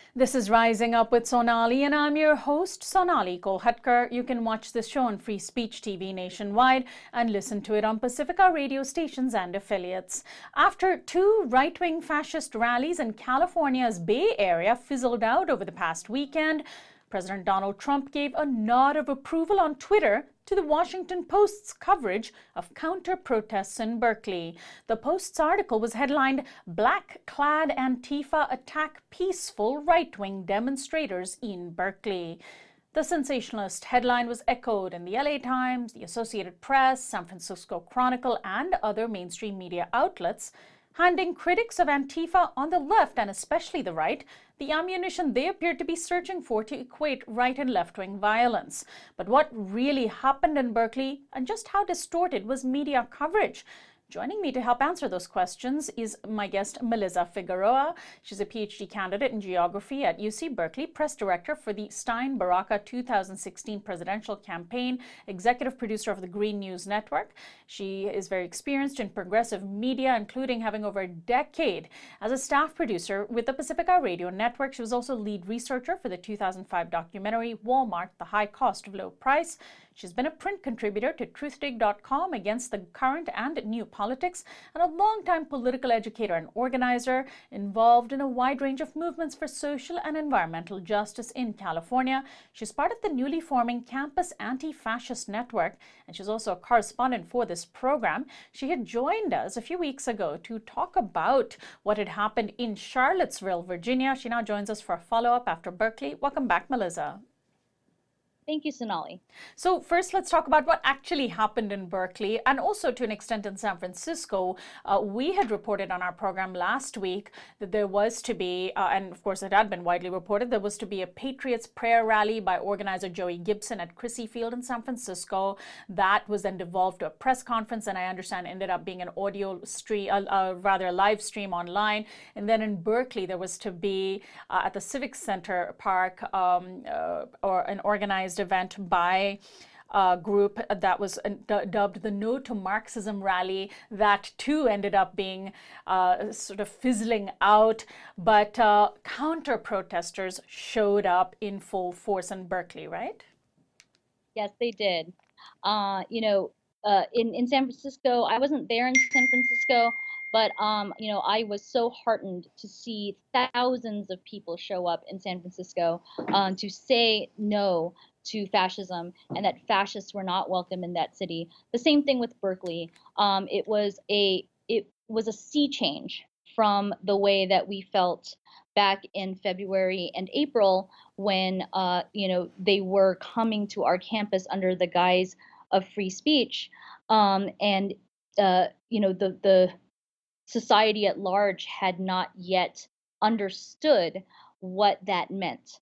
This is Rising Up with Sonali, and I'm your host, Sonali Kolhatkar. You can watch this show on Free Speech TV nationwide and listen to it on Pacifica radio stations and affiliates. After two right-wing fascist rallies in California's Bay Area fizzled out over the past weekend, President Donald Trump gave a nod of approval on Twitter to the Washington Post's coverage of counter-protests in Berkeley. The Post's article was headlined, "Black-clad Antifa attack peaceful right-wing demonstrators in Berkeley." The sensationalist headline was echoed in the LA Times, the Associated Press, San Francisco Chronicle, and other mainstream media outlets, handing critics of Antifa on the left, and especially the right, the ammunition they appeared to be searching for to equate right and left-wing violence. But what really happened in Berkeley, and just how distorted was media coverage? Joining me to help answer those questions is my guest, Melissa Figueroa. She's a PhD candidate in geography at UC Berkeley, press director for the Stein-Baraka 2016 presidential campaign, executive producer of the Green News Network. She is very experienced in progressive media, including having over a decade as a staff producer with the Pacifica Radio Network. She was also lead researcher for the 2005 documentary Walmart, The High Cost of Low Price. She's been a print contributor to truthdig.com against the current and new politics, and a longtime political educator and organizer involved in a wide range of movements for social and environmental justice in California. She's part of the newly forming Campus Anti-Fascist Network, and she's also a correspondent for this program. She had joined us a few weeks ago to talk about what had happened in Charlottesville, Virginia. She now joins us for a follow-up after Berkeley. Welcome back, Melissa. Thank you, Sonali. So first, let's talk about what actually happened in Berkeley, and also to an extent in San Francisco. We had reported on our program last week that there was to be, and of course it had been widely reported, there was to be a Patriots prayer rally by organizer Joey Gibson at Crissy Field in San Francisco. That was then devolved to a press conference, and I understand ended up being an audio stream, rather a live stream online. And then in Berkeley, there was to be at the Civic Center Park or an organized event by a group that was dubbed the No to Marxism Rally. That too ended up being sort of fizzling out, but counter-protesters showed up in full force in Berkeley, right? Yes, they did. In San Francisco, I wasn't there in San Francisco, but I was so heartened to see thousands of people show up in San Francisco to say no to fascism, and that fascists were not welcome in that city. The same thing with Berkeley. It was a sea change from the way that we felt back in February and April when they were coming to our campus under the guise of free speech, the society at large had not yet understood what that meant.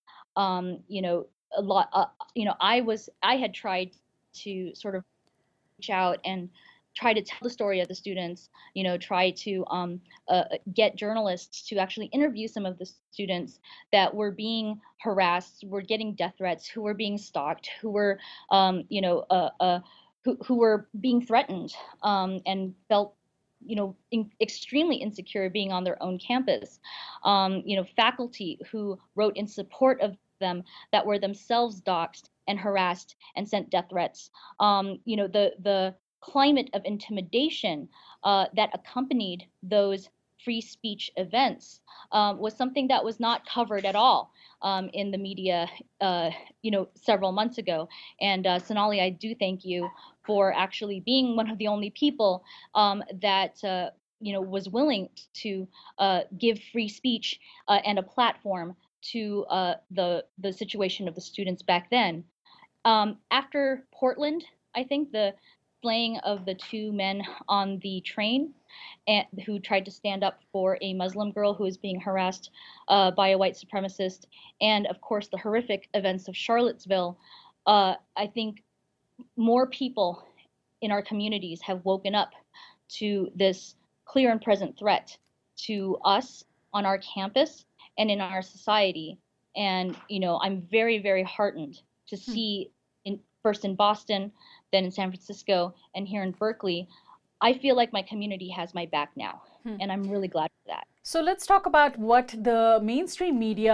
I had tried to sort of reach out and try to tell the story of the students, try to get journalists to actually interview some of the students that were being harassed, were getting death threats, who were being stalked, who were, who were being threatened and felt extremely insecure being on their own campus. Faculty who wrote in support of them that were themselves doxxed and harassed and sent death threats. The climate of intimidation that accompanied those free speech events was something that was not covered at all in the media, several months ago. And Sonali, I do thank you for actually being one of the only people that was willing to give free speech and a platform to the situation of the students back then. After Portland, I think the slaying of the two men on the train who tried to stand up for a Muslim girl who was being harassed by a white supremacist, and of course the horrific events of Charlottesville, I think more people in our communities have woken up to this clear and present threat to us on our campus and in our society. And, I'm very, very heartened to see first in Boston, then in San Francisco, and here in Berkeley. I feel like my community has my back now, and I'm really glad for that. So let's talk about what the mainstream media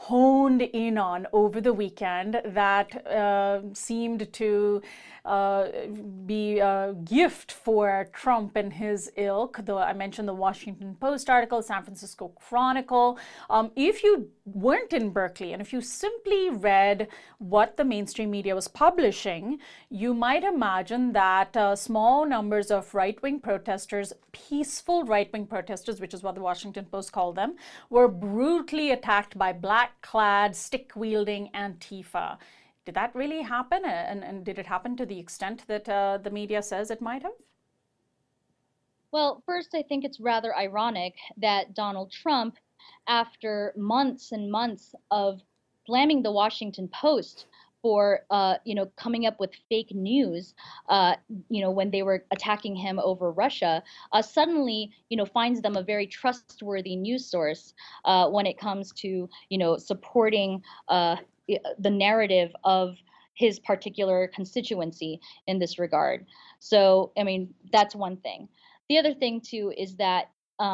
honed in on over the weekend that seemed to be a gift for Trump and his ilk. Though I mentioned the Washington Post article, San Francisco Chronicle. If you weren't in Berkeley and if you simply read what the mainstream media was publishing, you might imagine that small numbers of right-wing protesters, peaceful right-wing protesters, which is what the Washington Post called them, were brutally attacked by black-clad, stick-wielding Antifa. Did that really happen? And did it happen to the extent that the media says it might have? Well, first, I think it's rather ironic that Donald Trump, after months and months of blaming the Washington Post for, coming up with fake news, when they were attacking him over Russia, suddenly, finds them a very trustworthy news source when it comes to, supporting the narrative of his particular constituency in this regard. So, I mean, that's one thing. The other thing too is that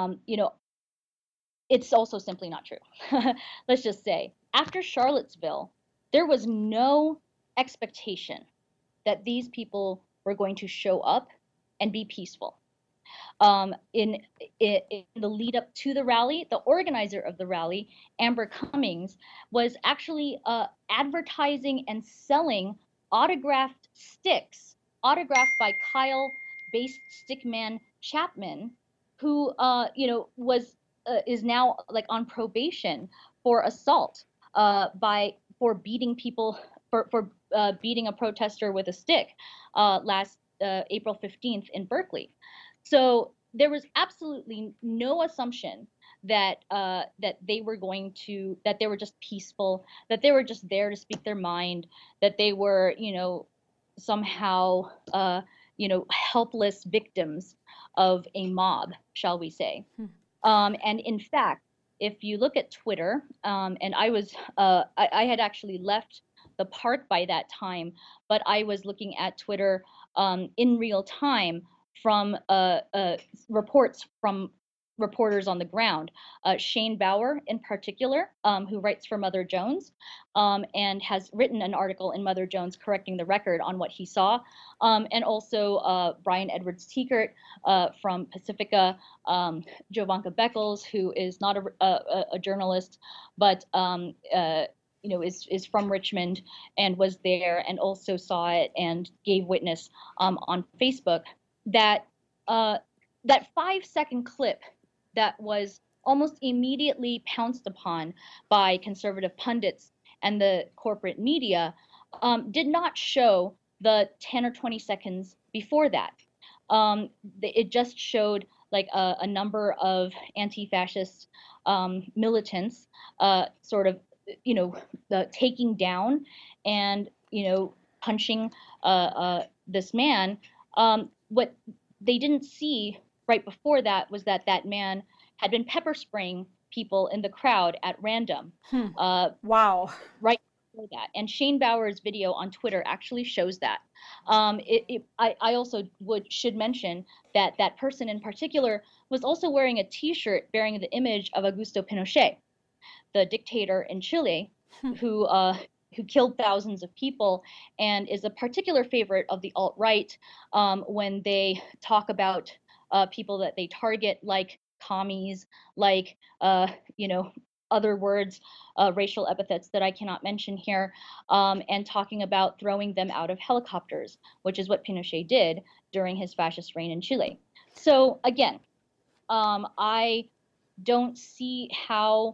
it's also simply not true. Let's just say after Charlottesville, there was no expectation that these people were going to show up and be peaceful. In the lead up to the rally, the organizer of the rally, Amber Cummings, was actually advertising and selling autographed sticks, autographed by Kyle-based stickman Chapman, who was is now like on probation for assault for beating people for beating a protester with a stick last April 15th in Berkeley. So there was absolutely no assumption that that they were just peaceful, that they were just there to speak their mind, that they were somehow helpless victims of a mob, shall we say. And in fact, if you look at Twitter, and I had actually left the park by that time, but I was looking at Twitter in real time from reports from reporters on the ground. Shane Bauer, in particular, who writes for Mother Jones and has written an article in Mother Jones correcting the record on what he saw, and also Brian Edwards Tiekert from Pacifica, Jovanka Beckles, who is not a journalist, but is from Richmond and was there and also saw it and gave witness on Facebook. That 5-second clip that was almost immediately pounced upon by conservative pundits and the corporate media did not show the 10 or 20 seconds before that. It just showed like a number of anti-fascist militants sort of taking down and punching this man. What they didn't see right before that was that man had been pepper spraying people in the crowd at random. Wow. Right before that. And Shane Bauer's video on Twitter actually shows that. I also should mention that that person in particular was also wearing a T-shirt bearing the image of Augusto Pinochet, the dictator in Chile, who killed thousands of people and is a particular favorite of the alt-right when they talk about people that they target like commies, like other words, racial epithets that I cannot mention here, and talking about throwing them out of helicopters, which is what Pinochet did during his fascist reign in Chile. So again, I don't see how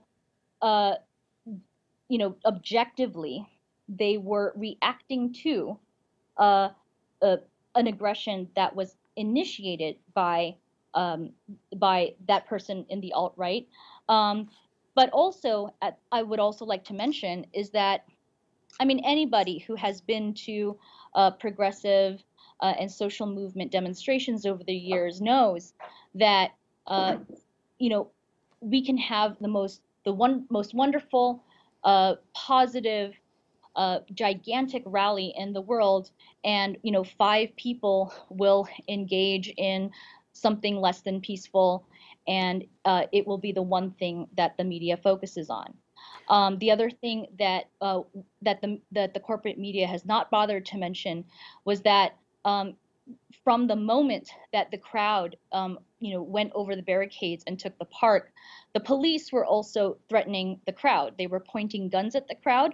objectively they were reacting to an aggression that was initiated by that person in the alt-right. But also, I would also like to mention is that, I mean, anybody who has been to progressive and social movement demonstrations over the years knows that we can have the most wonderful, positive, gigantic rally in the world, and 5 people will engage in something less than peaceful, and it will be the one thing that the media focuses on. The other thing that the corporate media has not bothered to mention was that from the moment that the crowd, went over the barricades and took the park, the police were also threatening the crowd. They were pointing guns at the crowd.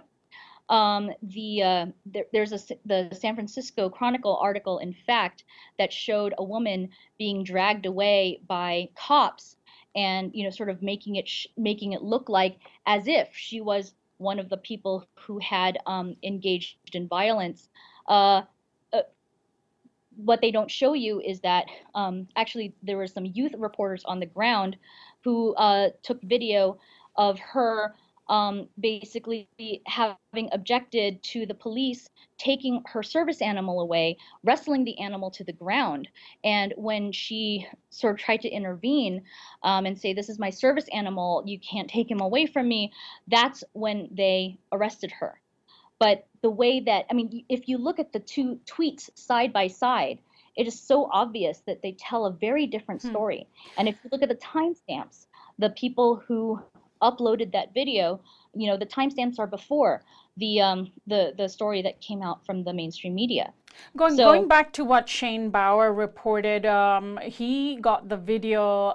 The San Francisco Chronicle article, in fact, that showed a woman being dragged away by cops, and sort of making it look like as if she was one of the people who had engaged in violence. Uh, uh, what they don't show you is that actually there were some youth reporters on the ground who took video of her basically having objected to the police taking her service animal away, wrestling the animal to the ground. And when she sort of tried to intervene and say, "This is my service animal, you can't take him away from me," that's when they arrested her. But the way that, I mean, if you look at the two tweets side by side, it is so obvious that they tell a very different Hmm. story. And if you look at the timestamps, the people who uploaded that video, the timestamps are before the story that came out from the mainstream media. Going So back to what Shane Bauer reported, he got the video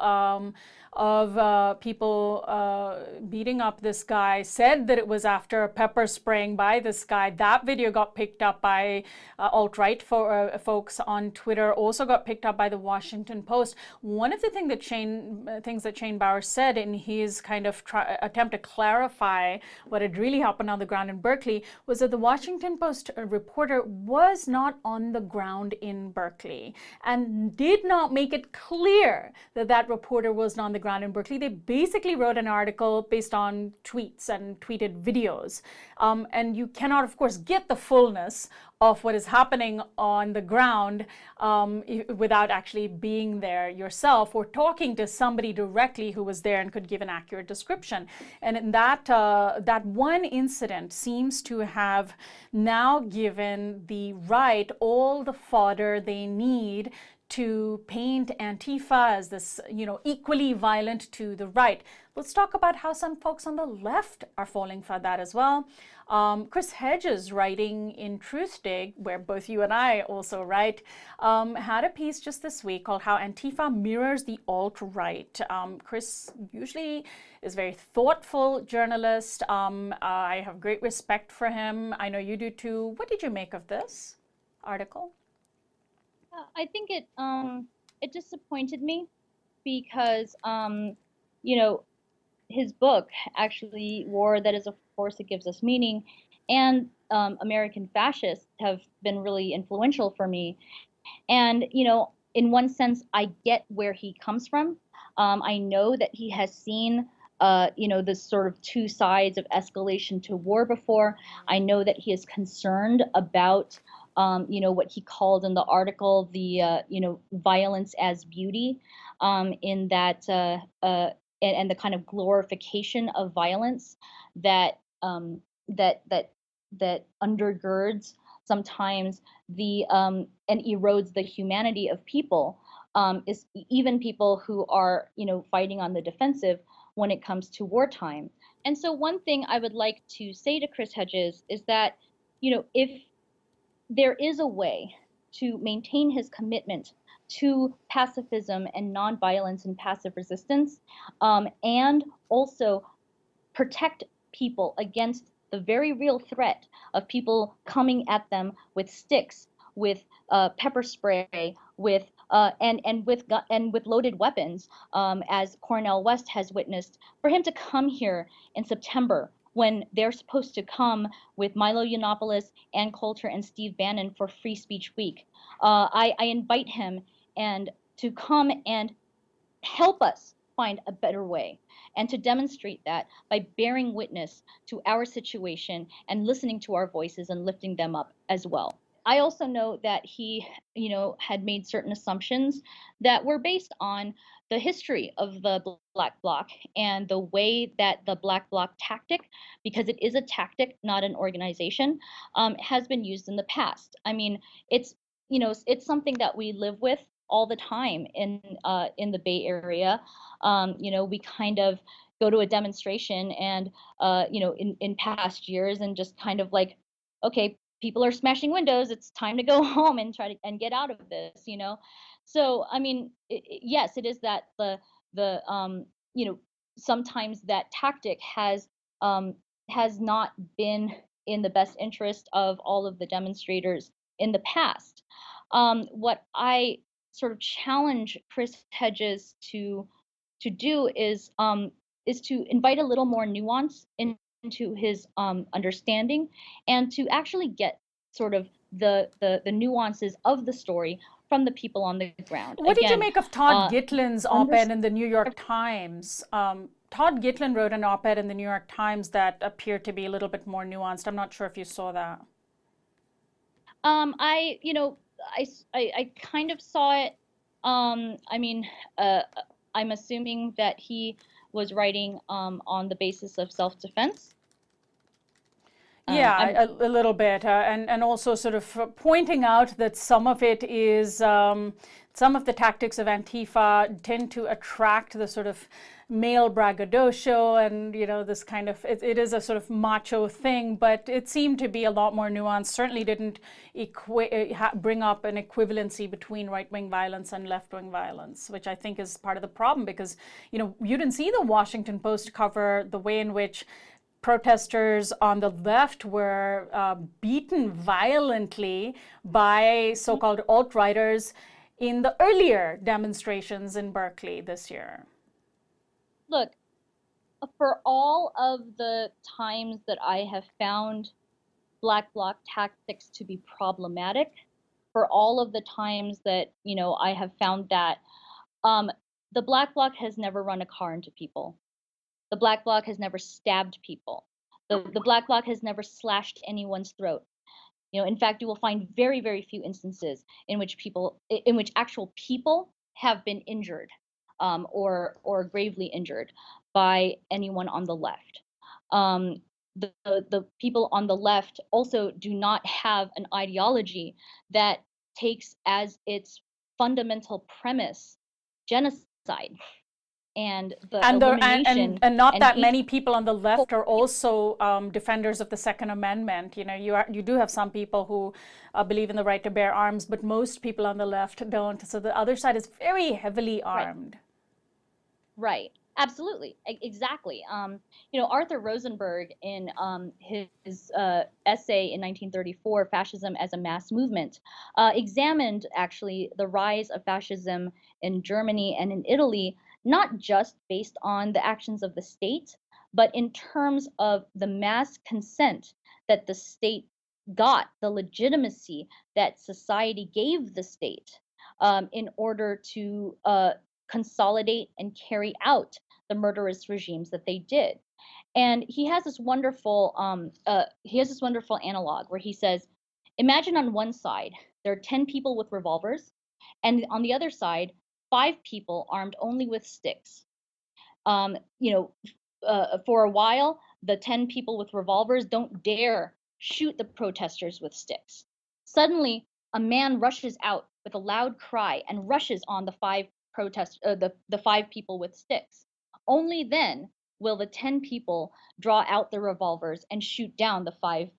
of people beating up this guy, said that it was after pepper spraying by this guy. That video got picked up by alt-right folks on Twitter, also got picked up by the Washington Post. One of the things that Shane Bauer said in his kind of attempt to clarify what had really happened on the ground in Berkeley was that the Washington Post reporter was not on the ground in Berkeley and did not make it clear that that reporter was on the ground in Berkeley. They basically wrote an article based on tweets and tweeted videos. And you cannot, of course, get the fullness of what is happening on the ground without actually being there yourself or talking to somebody directly who was there and could give an accurate description. And in that one incident seems to have now given the right all the fodder they need to paint Antifa as this, equally violent to the right. Let's talk about how some folks on the left are falling for that as well. Chris Hedges, writing in Truthdig, where both you and I also write, had a piece just this week called How Antifa Mirrors the Alt-Right. Chris usually is a very thoughtful journalist. I have great respect for him. I know you do too. What did you make of this article? I think it disappointed me because you know his book, actually, War That Is a Force That Gives Us Meaning, and American Fascists have been really influential for me. And, in one sense, I get where he comes from. I know that he has seen, this sort of two sides of escalation to war before. I know that he is concerned about, what he called in the article the, violence as beauty, in that, and the kind of glorification of violence that that undergirds sometimes the and erodes the humanity of people, is even people who are fighting on the defensive when it comes to wartime. And so one thing I would like to say to Chris Hedges is that if there is a way to maintain his commitment to pacifism and nonviolence and passive resistance, and also protect people against the very real threat of people coming at them with sticks, with pepper spray, with and with loaded weapons, as Cornel West has witnessed. For him to come here in September when they're supposed to come with Milo Yiannopoulos, Ann Coulter, and Steve Bannon for Free Speech Week, I invite him and to come and help us find a better way, and to demonstrate that by bearing witness to our situation and listening to our voices and lifting them up as well. I also know that he, had made certain assumptions that were based on the history of the Black Bloc and the way that the Black Bloc tactic, because it is a tactic, not an organization, has been used in the past. I mean, it's it's something that we live with all the time in the Bay Area. We kind of go to a demonstration and in past years and just kind of like, okay, people are smashing windows, it's time to go home and try to and get out of this. So I mean, yes, it is that the sometimes that tactic has not been in the best interest of all of the demonstrators in the past. What I sort of challenge Chris Hedges to do is to invite a little more nuance into his understanding, and to actually get sort of the nuances of the story from the people on the ground. What did you Again, make of Todd Gitlin's op-ed in the New York understand. Times? Todd Gitlin wrote an op-ed in the New York Times that appeared to be a little bit more nuanced. I'm not sure if you saw that. I kind of saw it. I mean, I'm assuming that he was writing on the basis of self-defense. Yeah, a little bit, and also sort of pointing out that some of it is some of the tactics of Antifa tend to attract the sort of male braggadocio, and this kind of it is a sort of macho thing, but it seemed to be a lot more nuanced. Certainly didn't bring up an equivalency between right-wing violence and left-wing violence, which I think is part of the problem, because you didn't see the Washington Post cover the way in which protesters on the left were beaten violently by so-called alt-righters in the earlier demonstrations in Berkeley this year. Look, for all of the times that I have found Black Bloc tactics to be problematic, for all of the times that I have found that the Black Bloc has never run a car into people. The Black Bloc has never stabbed people. The Black Bloc has never slashed anyone's throat. In fact, you will find very, very few instances in which actual people have been injured or gravely injured by anyone on the left. The people on the left also do not have an ideology that takes as its fundamental premise genocide. And not that many people on the left are also defenders of the Second Amendment. You do have some people who believe in the right to bear arms, but most people on the left don't. So the other side is very heavily armed. Right. Absolutely. Exactly. Arthur Rosenberg, in his essay in 1934, Fascism as a Mass Movement, examined actually the rise of fascism in Germany and in Italy, not just based on the actions of the state, but in terms of the mass consent that the state got, the legitimacy that society gave the state in order to consolidate and carry out the murderous regimes that they did. And he has this wonderful analog where he says, imagine on one side there are 10 people with revolvers, and on the other side 5 people armed only with sticks. For a while, the 10 people with revolvers don't dare shoot the protesters with sticks. Suddenly, a man rushes out with a loud cry and rushes on the 5 people with sticks. Only then will the 10 people draw out their revolvers and shoot down the 5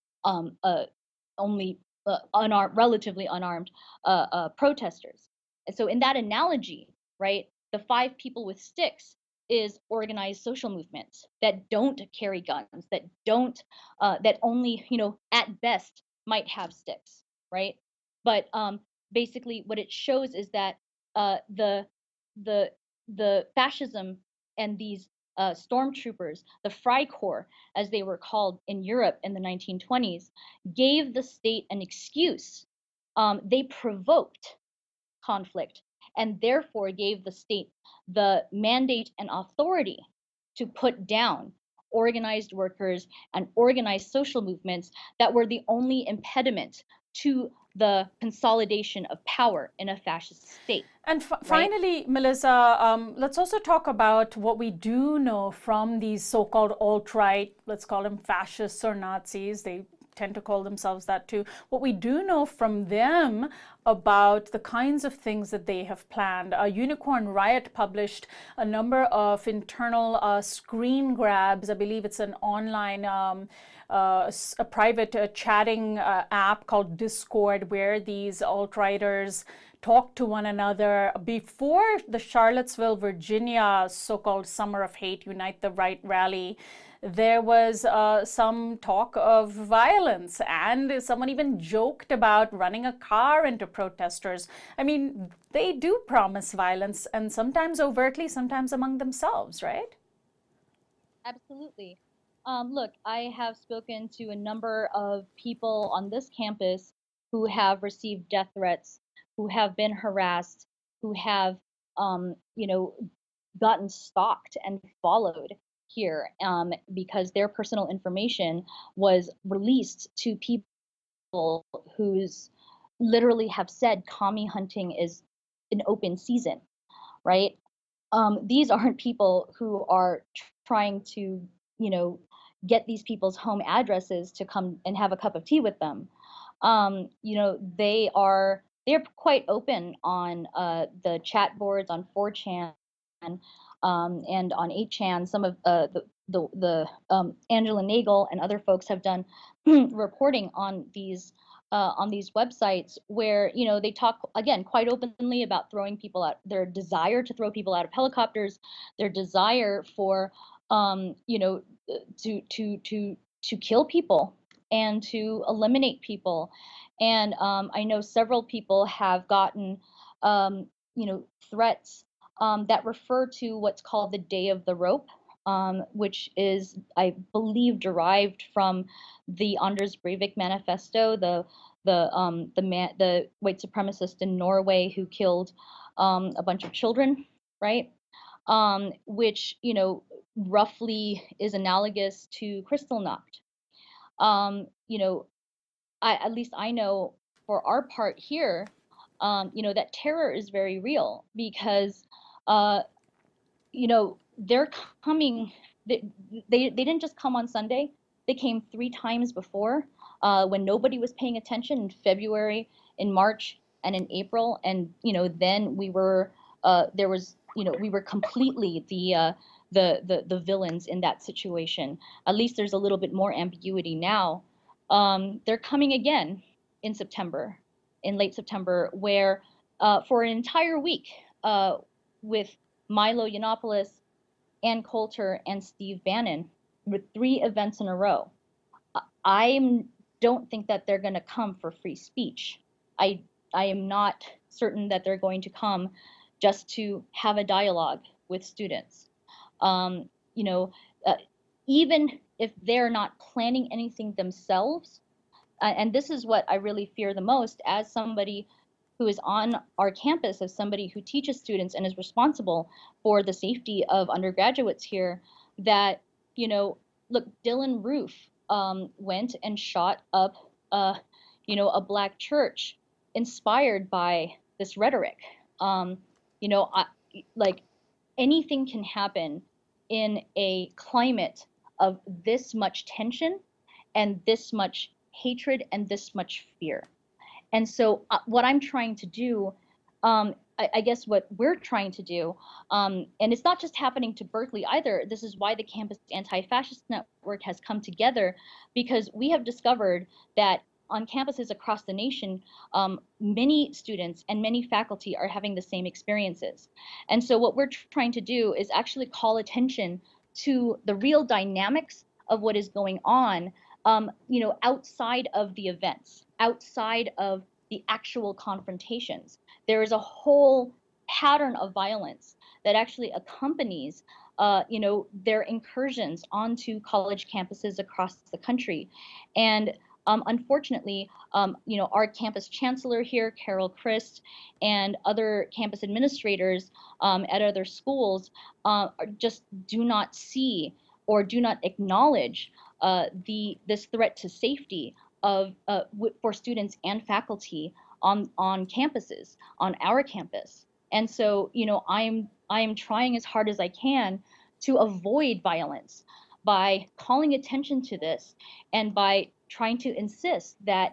relatively unarmed protesters. And so in that analogy, right, the 5 people with sticks is organized social movements that don't carry guns, that don't, that only, at best might have sticks, right? But basically what it shows is that the fascism and these stormtroopers, the Freikorps, as they were called in Europe in the 1920s, gave the state an excuse. They provoked conflict and therefore gave the state the mandate and authority to put down organized workers and organized social movements that were the only impediment to the consolidation of power in a fascist state. And finally, Melissa, let's also talk about what we do know from these so-called alt-right, let's call them fascists or Nazis. They tend to call themselves that too. What we do know from them about the kinds of things that they have planned. Unicorn Riot published a number of internal screen grabs. I believe it's an online a private chatting app called Discord, where these alt-righters talk to one another. Before the Charlottesville, Virginia so-called Summer of Hate, Unite the Right rally, there was some talk of violence, and someone even joked about running a car into protesters. I mean, they do promise violence, and sometimes overtly, sometimes among themselves, right? Absolutely. Look, I have spoken to a number of people on this campus who have received death threats, who have been harassed, who have, you know, gotten stalked and followed here because their personal information was released to people who's literally have said commie hunting is an open season, right? These aren't people who are trying to, you know, get these people's home addresses to come and have a cup of tea with them. You know, they're quite open on the chat boards on 4chan and on 8chan. Some of the Angela Nagel and other folks have done reporting on these websites where, you know, they talk again quite openly about throwing people out, their desire to throw people out of helicopters, their desire for you know, to kill people and to eliminate people. And I know several people have gotten you know, threats that refer to what's called the Day of the Rope, which is, I believe, derived from the Anders Breivik manifesto, the white supremacist in Norway who killed a bunch of children, right? Which, you know, roughly is analogous to Kristallnacht. You know, at least I know for our part here, you know, that terror is very real because, uh, you know, they're coming. They didn't just come on Sunday. They came 3 times before, when nobody was paying attention in February, in March, and in April. And you know, then we were there was, you know, we were completely the villains in that situation. At least there's a little bit more ambiguity now. They're coming again in September, in late September, where for an entire week with Milo Yiannopoulos, Ann Coulter, and Steve Bannon, with 3 events in a row. I don't think that they're going to come for free speech. I I am not certain that they're going to come just to have a dialogue with students. You know, even if they're not planning anything themselves, and this is what I really fear the most as somebody who is on our campus, as somebody who teaches students and is responsible for the safety of undergraduates here, that, you know, look, Dylan Roof went and shot up, you know, a black church inspired by this rhetoric. You know, like anything can happen in a climate of this much tension and this much hatred and this much fear. And so, what I'm trying to do, I guess what we're trying to do, and it's not just happening to Berkeley either. This is why the Campus Anti-Fascist Network has come together, because we have discovered that on campuses across the nation, many students and many faculty are having the same experiences. And so what we're trying to do is actually call attention to the real dynamics of what is going on, you know, outside of the events, outside of the actual confrontations. There is a whole pattern of violence that actually accompanies, you know, their incursions onto college campuses across the country. And unfortunately, you know, our campus chancellor here, Carol Christ, and other campus administrators at other schools just do not see or do not acknowledge this threat to safety of for students and faculty on campuses, on our campus. And so, you know, I am trying as hard as I can to avoid violence by calling attention to this and by trying to insist that,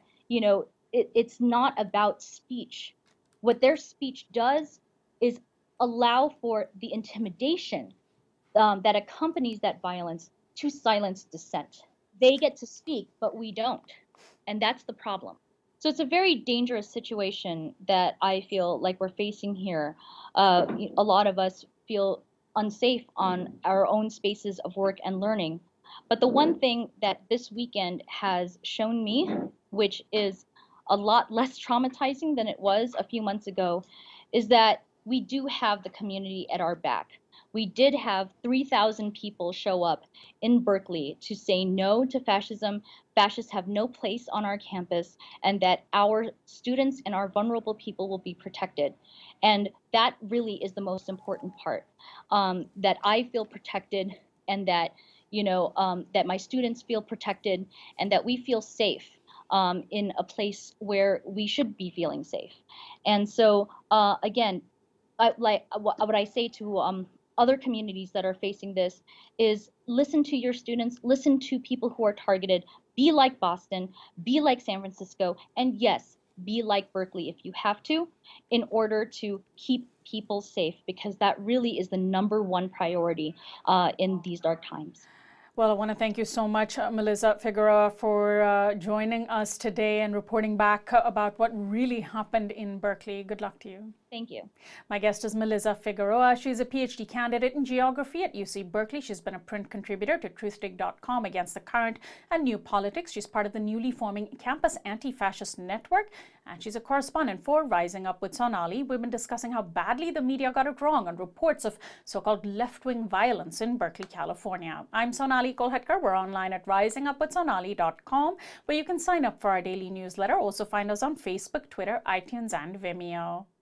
it's not about speech. What their speech does is allow for the intimidation that accompanies that violence to silence dissent. They get to speak, but we don't. And that's the problem. So it's a very dangerous situation that I feel like we're facing here. A lot of us feel unsafe on our own spaces of work and learning. But the one thing that this weekend has shown me, which is a lot less traumatizing than it was a few months ago, is that we do have the community at our back. We did have 3,000 people show up in Berkeley to say no to fascism. Fascists have no place on our campus, and that our students and our vulnerable people will be protected. And that really is the most important part, that I feel protected, and that, that my students feel protected, and that we feel safe in a place where we should be feeling safe. And so, again, what I say to other communities that are facing this is listen to your students, listen to people who are targeted, be like Boston, be like San Francisco, and yes, be like Berkeley if you have to, in order to keep people safe, because that really is the #1 priority in these dark times. Well, I want to thank you so much, Melissa Figueroa, for joining us today and reporting back about what really happened in Berkeley. Good luck to you. Thank you. My guest is Melissa Figueroa. She's a PhD candidate in geography at UC Berkeley. She's been a print contributor to truthdig.com, Against the Current, and New Politics. She's part of the newly forming Campus Anti-Fascist Network, and she's a correspondent for Rising Up with Sonali. We've been discussing how badly the media got it wrong on reports of so-called left-wing violence in Berkeley, California. I'm Sonali Kolhatkar. We're online at risingupwithsonali.com, where you can sign up for our daily newsletter. Also find us on Facebook, Twitter, iTunes, and Vimeo.